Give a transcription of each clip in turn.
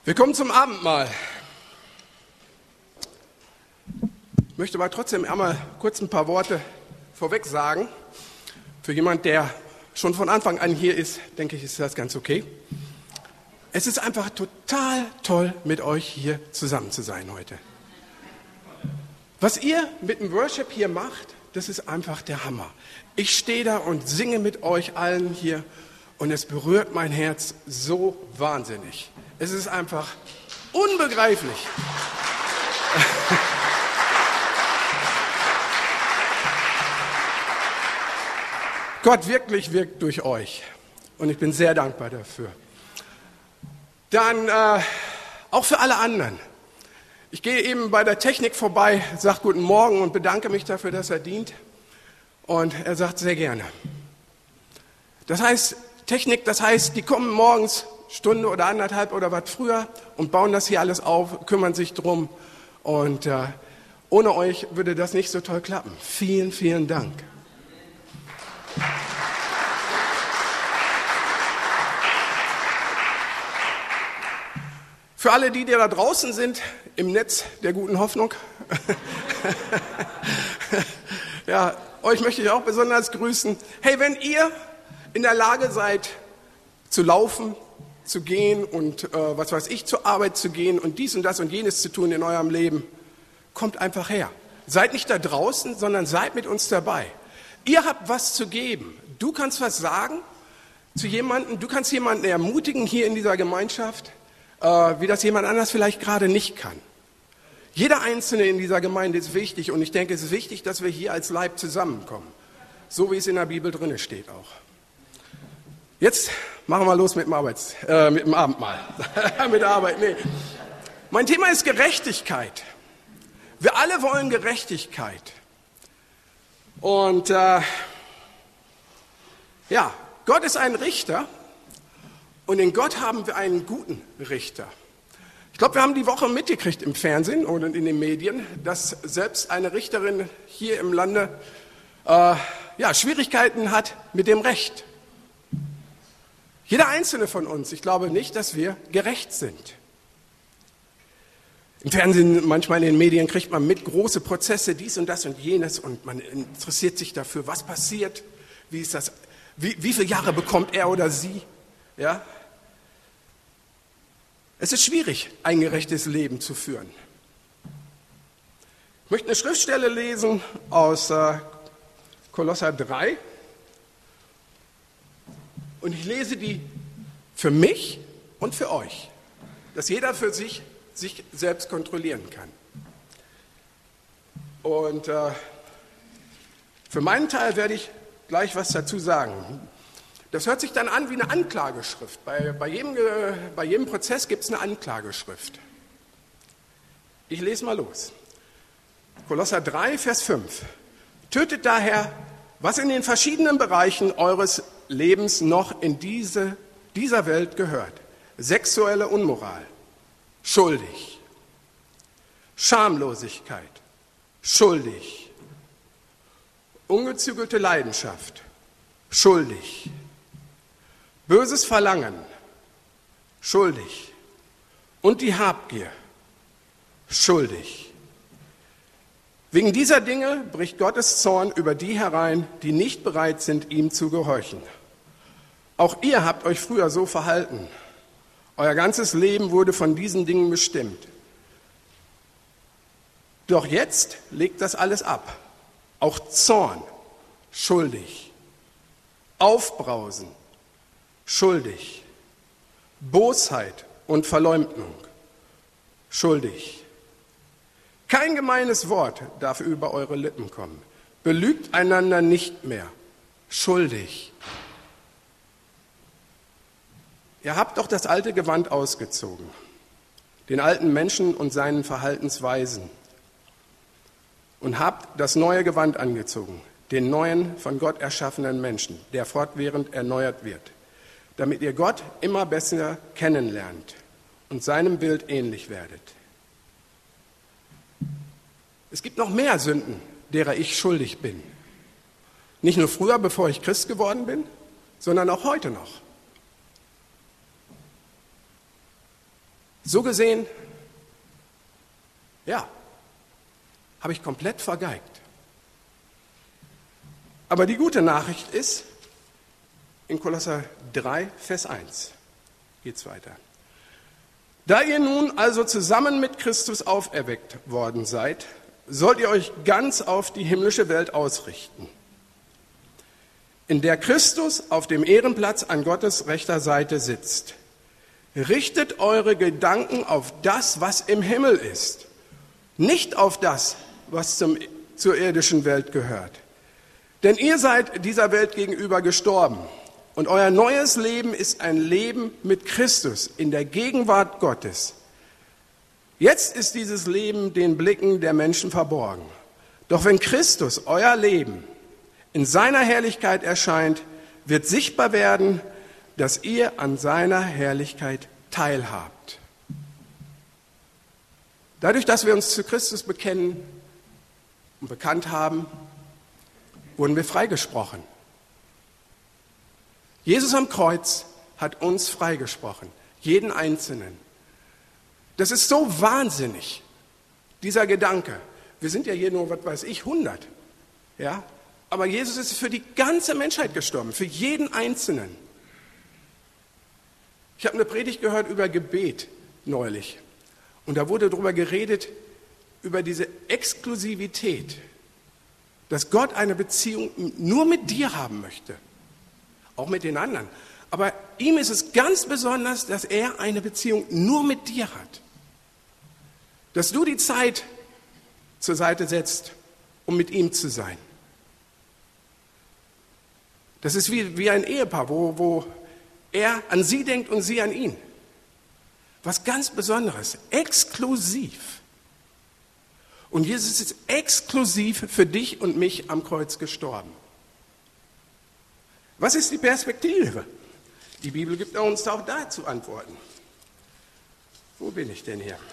Wir kommen zum Abendmahl. Ich möchte aber trotzdem einmal kurz ein paar Worte vorweg sagen. Für jemand, der schon von Anfang an hier ist, denke ich, ist das ganz okay. Es ist einfach total toll, mit euch hier zusammen zu sein heute. Was ihr mit dem Worship hier macht, das ist einfach der Hammer. Ich stehe da und singe mit euch allen hier und es berührt mein Herz so wahnsinnig. Es ist einfach unbegreiflich. Gott wirklich wirkt durch euch und ich bin sehr dankbar dafür. Dann auch für alle anderen. Ich gehe eben bei der Technik vorbei, sage guten Morgen und bedanke mich dafür, dass er dient. Und er sagt sehr gerne. Das heißt, Technik, das heißt, die kommen morgens Stunde oder anderthalb oder was früher und bauen das hier alles auf, kümmern sich drum. Und ohne euch würde das nicht so toll klappen. Vielen, vielen Dank. Für alle, die da draußen sind, im Netz der guten Hoffnung, ja, euch möchte ich auch besonders grüßen. Hey, wenn ihr in der Lage seid, zu laufen, zu gehen und was weiß ich, zur Arbeit zu gehen und dies und das und jenes zu tun in eurem Leben, kommt einfach her. Seid nicht da draußen, sondern seid mit uns dabei. Ihr habt was zu geben. Du kannst was sagen zu jemandem, du kannst jemanden ermutigen hier in dieser Gemeinschaft, wie das jemand anders vielleicht gerade nicht kann. Jeder Einzelne in dieser Gemeinde ist wichtig und ich denke, es ist wichtig, dass wir hier als Leib zusammenkommen. So wie es in der Bibel drin steht auch. Jetzt machen wir los mit dem Abendmahl. Mit der Arbeit, nee. Mein Thema ist Gerechtigkeit. Wir alle wollen Gerechtigkeit. Und ja, Gott ist ein Richter und in Gott haben wir einen guten Richter. Ich glaube, wir haben die Woche mitgekriegt im Fernsehen und in den Medien, dass selbst eine Richterin hier im Lande Schwierigkeiten hat mit dem Recht. Jeder einzelne von uns, ich glaube nicht, dass wir gerecht sind. Im Fernsehen, manchmal in den Medien kriegt man mit große Prozesse, dies und das und jenes und man interessiert sich dafür, was passiert, wie ist das, wie viele Jahre bekommt er oder sie, ja? Es ist schwierig, ein gerechtes Leben zu führen. Ich möchte eine Schriftstelle lesen aus Kolosser 3. Und ich lese die für mich und für euch, dass jeder für sich selbst kontrollieren kann. Und für meinen Teil werde ich gleich was dazu sagen. Das hört sich dann an wie eine Anklageschrift. Bei jedem Prozess gibt es eine Anklageschrift. Ich lese mal los. Kolosser 3, Vers 5. Tötet daher, was in den verschiedenen Bereichen eures Lebens noch in dieser Welt gehört. Sexuelle Unmoral, schuldig. Schamlosigkeit, schuldig. Ungezügelte Leidenschaft, schuldig. Böses Verlangen, schuldig. Und die Habgier, schuldig. Wegen dieser Dinge bricht Gottes Zorn über die herein, die nicht bereit sind, ihm zu gehorchen. Auch ihr habt euch früher so verhalten. Euer ganzes Leben wurde von diesen Dingen bestimmt. Doch jetzt legt das alles ab. Auch Zorn, schuldig. Aufbrausen, schuldig. Bosheit und Verleumdung, schuldig. Kein gemeines Wort darf über eure Lippen kommen. Belügt einander nicht mehr, schuldig. Ihr habt doch das alte Gewand ausgezogen, den alten Menschen und seinen Verhaltensweisen, und habt das neue Gewand angezogen, den neuen, von Gott erschaffenen Menschen, der fortwährend erneuert wird, damit ihr Gott immer besser kennenlernt und seinem Bild ähnlich werdet. Es gibt noch mehr Sünden, derer ich schuldig bin. Nicht nur früher, bevor ich Christ geworden bin, sondern auch heute noch. So gesehen, ja, habe ich komplett vergeigt. Aber die gute Nachricht ist, in Kolosser 3, Vers 1 geht es weiter. Da ihr nun also zusammen mit Christus auferweckt worden seid, sollt ihr euch ganz auf die himmlische Welt ausrichten, in der Christus auf dem Ehrenplatz an Gottes rechter Seite sitzt. Richtet eure Gedanken auf das, was im Himmel ist, nicht auf das, was zur irdischen Welt gehört. Denn ihr seid dieser Welt gegenüber gestorben und euer neues Leben ist ein Leben mit Christus in der Gegenwart Gottes. Jetzt ist dieses Leben den Blicken der Menschen verborgen. Doch wenn Christus, euer Leben, in seiner Herrlichkeit erscheint, wird sichtbar werden, dass ihr an seiner Herrlichkeit teilhabt. Dadurch, dass wir uns zu Christus bekennen und bekannt haben, wurden wir freigesprochen. Jesus am Kreuz hat uns freigesprochen, jeden Einzelnen. Das ist so wahnsinnig, dieser Gedanke. Wir sind ja hier nur, was weiß ich, 100. Ja? Aber Jesus ist für die ganze Menschheit gestorben, für jeden Einzelnen. Ich habe eine Predigt gehört über Gebet neulich. Und da wurde darüber geredet, über diese Exklusivität, dass Gott eine Beziehung nur mit dir haben möchte, auch mit den anderen. Aber ihm ist es ganz besonders, dass er eine Beziehung nur mit dir hat. Dass du die Zeit zur Seite setzt, um mit ihm zu sein. Das ist wie ein Ehepaar, wo er an sie denkt und sie an ihn. Was ganz Besonderes, exklusiv. Und Jesus ist exklusiv für dich und mich am Kreuz gestorben. Was ist die Perspektive? Die Bibel gibt uns auch dazu Antworten. Wo bin ich denn hier?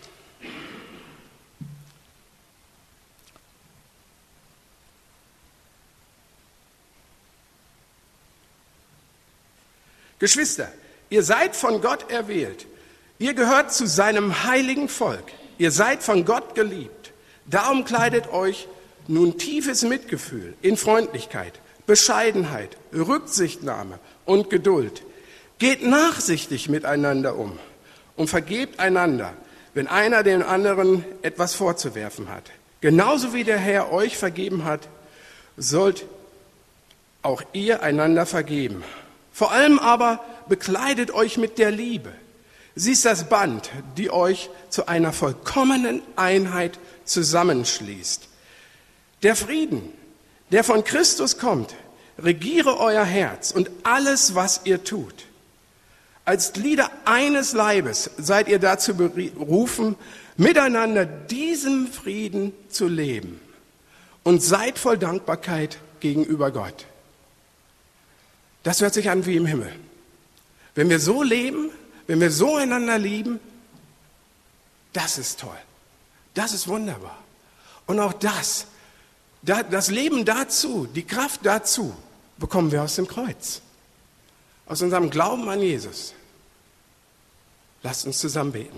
Geschwister, ihr seid von Gott erwählt. Ihr gehört zu seinem heiligen Volk. Ihr seid von Gott geliebt. Darum kleidet euch nun tiefes Mitgefühl in Freundlichkeit, Bescheidenheit, Rücksichtnahme und Geduld. Geht nachsichtig miteinander um und vergebt einander, wenn einer dem anderen etwas vorzuwerfen hat. Genauso wie der Herr euch vergeben hat, sollt auch ihr einander vergeben. Vor allem aber bekleidet euch mit der Liebe. Sie ist das Band, die euch zu einer vollkommenen Einheit zusammenschließt. Der Frieden, der von Christus kommt, regiere euer Herz und alles, was ihr tut. Als Glieder eines Leibes seid ihr dazu berufen, miteinander diesen Frieden zu leben und seid voll Dankbarkeit gegenüber Gott. Das hört sich an wie im Himmel. Wenn wir so leben, wenn wir so einander lieben, das ist toll. Das ist wunderbar. Und auch das Leben dazu, die Kraft dazu, bekommen wir aus dem Kreuz. Aus unserem Glauben an Jesus. Lasst uns zusammen beten.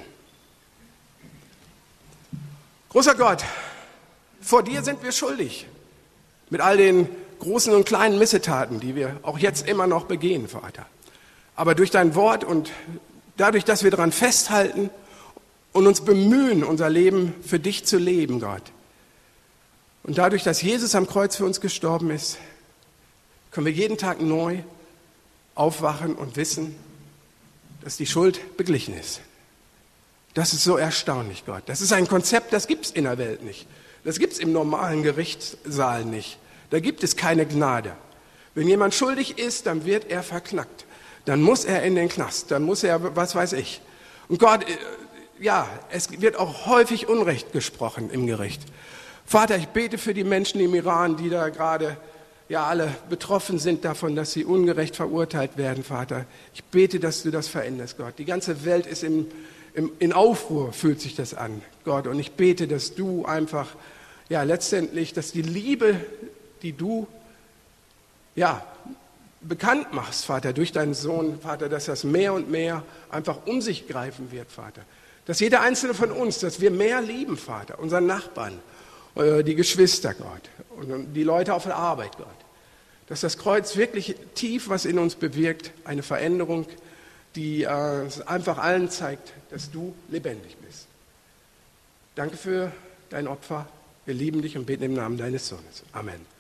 Großer Gott, vor dir sind wir schuldig. Mit all den großen und kleinen Missetaten, die wir auch jetzt immer noch begehen, Vater. Aber durch dein Wort und dadurch, dass wir daran festhalten und uns bemühen, unser Leben für dich zu leben, Gott. Und dadurch, dass Jesus am Kreuz für uns gestorben ist, können wir jeden Tag neu aufwachen und wissen, dass die Schuld beglichen ist. Das ist so erstaunlich, Gott. Das ist ein Konzept, das gibt es in der Welt nicht. Das gibt es im normalen Gerichtssaal nicht. Da gibt es keine Gnade. Wenn jemand schuldig ist, dann wird er verknackt. Dann muss er in den Knast. Dann muss er, was weiß ich. Und Gott, ja, es wird auch häufig Unrecht gesprochen im Gericht. Vater, ich bete für die Menschen im Iran, die da gerade ja alle betroffen sind davon, dass sie ungerecht verurteilt werden, Vater. Ich bete, dass du das veränderst, Gott. Die ganze Welt ist in Aufruhr, fühlt sich das an, Gott. Und ich bete, dass du einfach, ja, letztendlich, dass die Liebe, die du, ja, bekannt machst, Vater, durch deinen Sohn, Vater, dass das mehr und mehr einfach um sich greifen wird, Vater. Dass jeder einzelne von uns, dass wir mehr lieben, Vater, unseren Nachbarn, die Geschwister, Gott, und die Leute auf der Arbeit, Gott. Dass das Kreuz wirklich tief was in uns bewirkt, eine Veränderung, die einfach allen zeigt, dass du lebendig bist. Danke für dein Opfer. Wir lieben dich und beten im Namen deines Sohnes. Amen.